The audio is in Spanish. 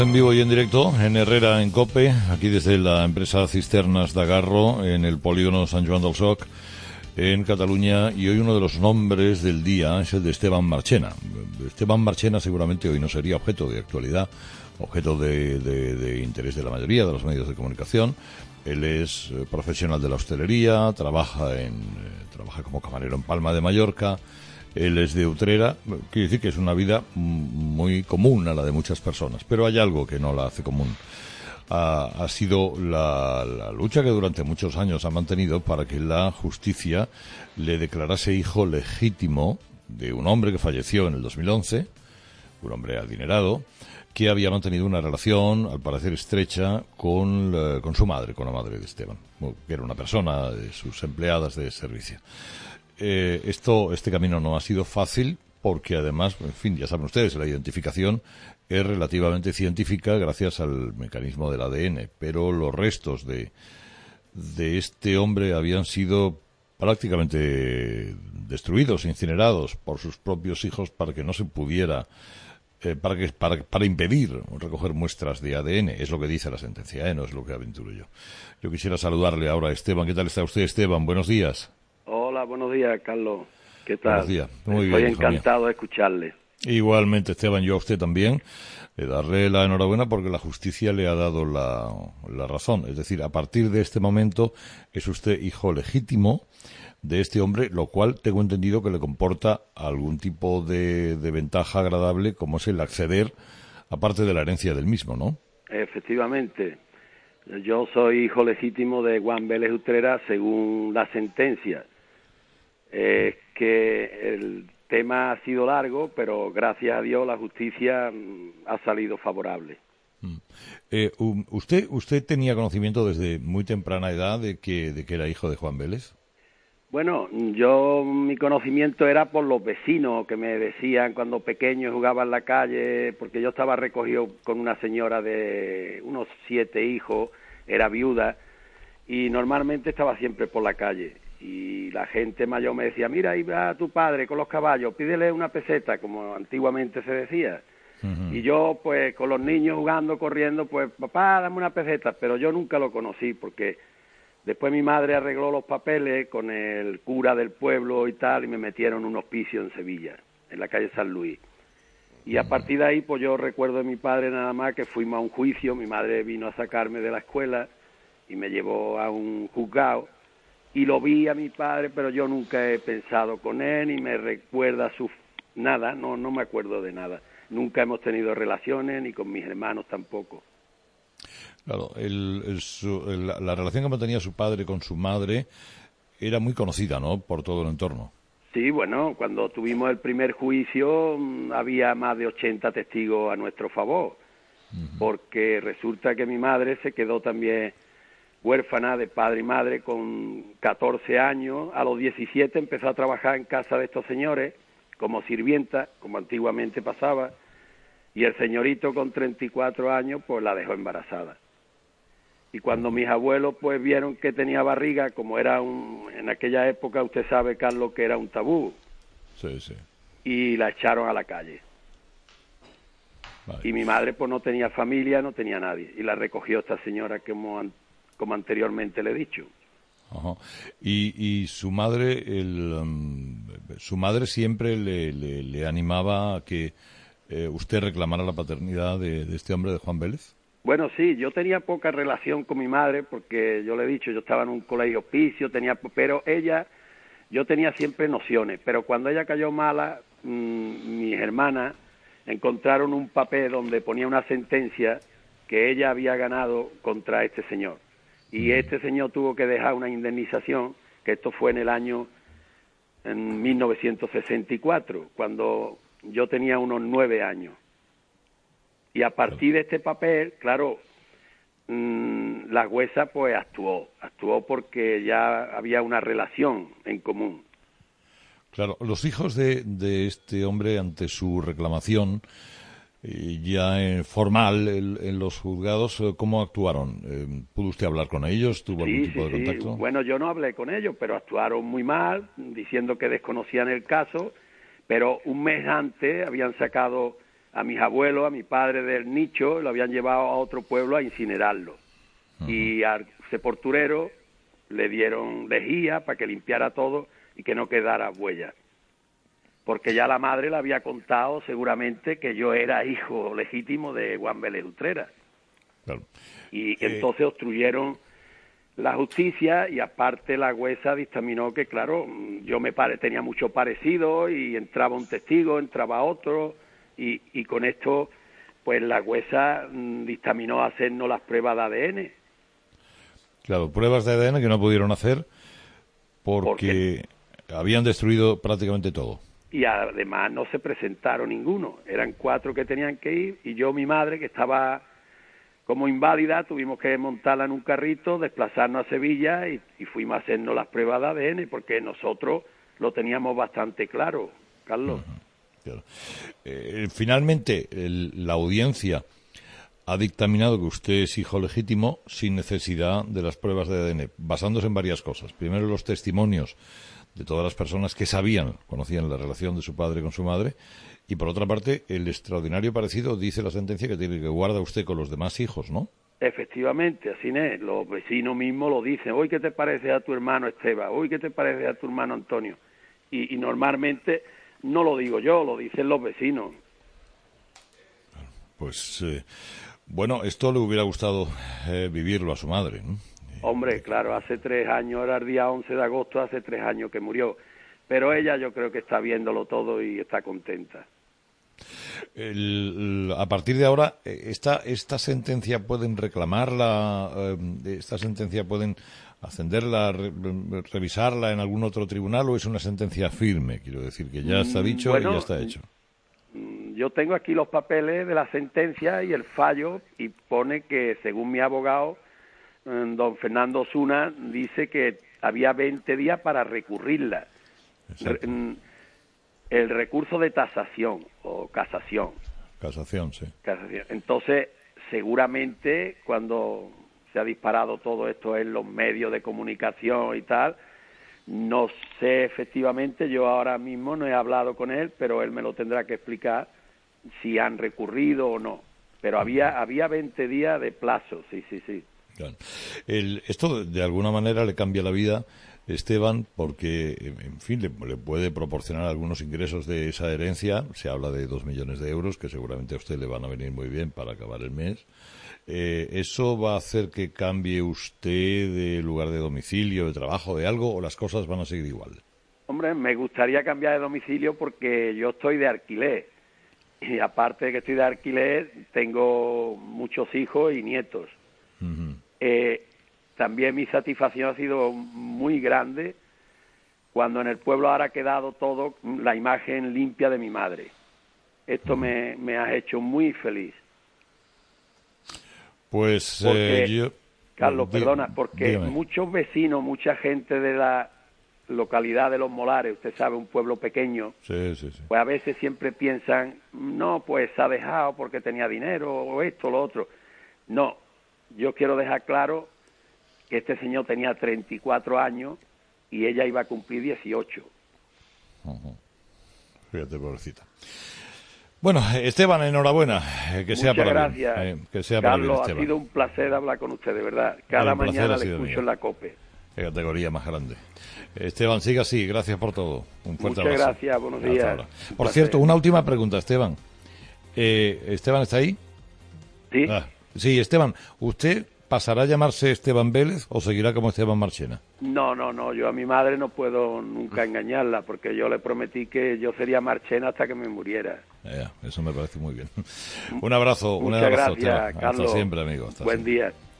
En vivo y en directo, en Herrera, en COPE, aquí desde la empresa Cisternas de Agarro, en el polígono Sant Joan del Soc, en Cataluña, y hoy uno de los nombres del día es el de Esteban Marchena. Esteban Marchena seguramente hoy no sería objeto de actualidad, objeto de interés de la mayoría de los medios de comunicación. Él es profesional de la hostelería, trabaja como camarero en Palma de Mallorca. Él es de Utrera, quiere decir que es una vida muy común a la de muchas personas, pero hay algo que no la hace común. Ha sido la lucha que durante muchos años ha mantenido para que la justicia le declarase hijo legítimo de un hombre que falleció en el 2011, un hombre adinerado, que había mantenido una relación, al parecer estrecha, con su madre, con la madre de Esteban, que era una persona de sus empleadas de servicio. Este camino no ha sido fácil porque además, en fin, ya saben ustedes, la identificación es relativamente científica gracias al mecanismo del ADN, pero los restos de este hombre habían sido prácticamente destruidos, incinerados por sus propios hijos para que no se pudiera, para impedir recoger muestras de ADN. Es lo que dice la sentencia, no es lo que aventuro yo. Yo quisiera saludarle ahora a Esteban. ¿Qué tal está usted, Esteban? Buenos días. Hola, buenos días, Carlos. ¿Qué tal? Buenos días. Muy Estoy bien, encantado de escucharle. Igualmente, Esteban, yo a usted también. Darle la enhorabuena porque la justicia le ha dado la razón. Es decir, a partir de este momento es usted hijo legítimo de este hombre, lo cual tengo entendido que le comporta algún tipo de ventaja agradable, como es el acceder a parte de la herencia del mismo, ¿no? Efectivamente. Yo soy hijo legítimo de Juan Vélez Utrera según la sentencia. Que el tema ha sido largo, pero gracias a Dios la justicia ha salido favorable. ¿Usted tenía conocimiento desde muy temprana edad de que era hijo de Juan Vélez? Bueno, mi conocimiento era por los vecinos que me decían cuando pequeño jugaba en la calle, porque yo estaba recogido con una señora de unos 7 hijos, era viuda, y normalmente estaba siempre por la calle. Y la gente mayor me decía, mira, ahí va tu padre con los caballos, pídele una peseta, como antiguamente se decía. Uh-huh. Y yo, pues, con los niños jugando, corriendo, pues, papá, dame una peseta, pero yo nunca lo conocí, porque después mi madre arregló los papeles con el cura del pueblo y tal, y me metieron en un hospicio en Sevilla, en la calle San Luis. Y a partir de ahí, pues yo recuerdo de mi padre nada más que fuimos a un juicio, mi madre vino a sacarme de la escuela y me llevó a un juzgado, y lo vi a mi padre, pero yo nunca he pensado con él, ni me recuerda nada, no me acuerdo de nada. Nunca hemos tenido relaciones, ni con mis hermanos tampoco. Claro, la relación que mantenía su padre con su madre era muy conocida, ¿no?, por todo el entorno. Sí, bueno, cuando tuvimos el primer juicio había más de 80 testigos a nuestro favor, uh-huh. Porque resulta que mi madre se quedó también huérfana de padre y madre con 14 años. A los 17 empezó a trabajar en casa de estos señores como sirvienta, como antiguamente pasaba, y el señorito con 34 años pues la dejó embarazada. Y cuando mis abuelos pues vieron que tenía barriga, como era en aquella época, usted sabe, Carlos, que era un tabú, sí, sí, y la echaron a la calle. Vale. Y mi madre pues no tenía familia, no tenía nadie, y la recogió esta señora como anteriormente le he dicho. Ajá. Y su madre, su madre siempre le animaba a que usted reclamara la paternidad de este hombre, de Juan Vélez. Bueno, sí, yo tenía poca relación con mi madre porque yo le he dicho, yo estaba en un colegio hospicio, pero yo tenía siempre nociones, pero cuando ella cayó mala, mis hermanas encontraron un papel donde ponía una sentencia que ella había ganado contra este señor. Y este señor tuvo que dejar una indemnización, que esto fue en 1964, cuando yo tenía unos 9 años. Y a partir de este papel, claro, la jueza pues actuó porque ya había una relación en común. Claro, los hijos de este hombre, ante su reclamación ya formal en los juzgados, ¿cómo actuaron? ¿Pudo usted hablar con ellos? ¿Tuvo algún tipo de contacto? Bueno, yo no hablé con ellos, pero actuaron muy mal, diciendo que desconocían el caso, pero un mes antes habían sacado a mis abuelos, a mi padre del nicho, lo habían llevado a otro pueblo a incinerarlo. Y al sepulturero le dieron lejía para que limpiara todo y que no quedara huella. Porque ya la madre le había contado seguramente que yo era hijo legítimo de Juan Vélez Utrera. Claro. Y entonces obstruyeron la justicia y aparte la jueza dictaminó que, claro, yo tenía mucho parecido y entraba un testigo, entraba otro y con esto pues la jueza dictaminó hacernos las pruebas de ADN. Claro, pruebas de ADN que no pudieron hacer porque habían destruido prácticamente todo. Y además no se presentaron ninguno. Eran 4 que tenían que ir y yo, mi madre, que estaba como inválida, tuvimos que montarla en un carrito, desplazarnos a Sevilla y fuimos a hacernos las pruebas de ADN porque nosotros lo teníamos bastante claro, Carlos. Claro. Finalmente, la audiencia ha dictaminado que usted es hijo legítimo sin necesidad de las pruebas de ADN, basándose en varias cosas. Primero, los testimonios de todas las personas que conocían la relación de su padre con su madre, y por otra parte, el extraordinario parecido, dice la sentencia, que guarda usted con los demás hijos, ¿no? Efectivamente, así es. Los vecinos mismos lo dicen. Hoy, ¿qué te parece a tu hermano Esteban? Hoy, ¿qué te parece a tu hermano Antonio? Y normalmente no lo digo yo, lo dicen los vecinos. Pues, bueno, esto le hubiera gustado vivirlo a su madre, ¿no? Hombre, claro, hace 3 años, era el día 11 de agosto, hace 3 años que murió. Pero ella yo creo que está viéndolo todo y está contenta. A partir de ahora, esta sentencia pueden reclamarla, esta sentencia pueden ascenderla, revisarla en algún otro tribunal, o es una sentencia firme, quiero decir, que ya está dicho y ya está hecho. Yo tengo aquí los papeles de la sentencia y el fallo, y pone que, según mi abogado, don Fernando Osuna, dice que había 20 días para recurrirla. El recurso de tasación o casación. Casación, sí. Casación. Entonces, seguramente cuando se ha disparado todo esto en los medios de comunicación y tal, no sé efectivamente, yo ahora mismo no he hablado con él, pero él me lo tendrá que explicar si han recurrido o no. Pero había 20 días de plazo, sí. Claro. Esto de alguna manera le cambia la vida, Esteban, porque, en fin, le puede proporcionar algunos ingresos de esa herencia. Se habla de 2 millones de euros, que seguramente a usted le van a venir muy bien para acabar el mes. ¿Eso va a hacer que cambie usted de lugar de domicilio, de trabajo, de algo, o las cosas van a seguir igual? Hombre, me gustaría cambiar de domicilio porque yo estoy de alquiler. Y aparte de que estoy de alquiler, tengo muchos hijos y nietos. También mi satisfacción ha sido muy grande cuando en el pueblo ahora ha quedado todo la imagen limpia de mi madre. Esto me ha hecho muy feliz. Pues porque, Carlos, perdona, porque dígame. Muchos vecinos, mucha gente de la localidad de Los Molares, usted sabe, un pueblo pequeño, sí. pues a veces siempre piensan, no, pues se ha dejado porque tenía dinero o esto o lo otro. No, yo quiero dejar claro que este señor tenía 34 años y ella iba a cumplir 18. Fíjate, pobrecita. Bueno, Esteban, enhorabuena. Que sea Muchas para gracias. bien. Que sea para Carlos, bien, Esteban. ha sido un placer hablar con usted, de verdad. Cada mañana le escucho en la COPE. Qué categoría más grande. Esteban, siga así. Gracias por todo. Un fuerte abrazo. Muchas gracias. Buenos días. Hasta ahora. Por cierto, una última pregunta, Esteban. ¿Esteban está ahí? Sí. Sí, Esteban, ¿usted pasará a llamarse Esteban Vélez o seguirá como Esteban Marchena? No, yo a mi madre no puedo nunca engañarla porque yo le prometí que yo sería Marchena hasta que me muriera. Eso me parece muy bien. Un abrazo, Muchas gracias, Esteban. Carlos. Hasta siempre, amigo. Buen día.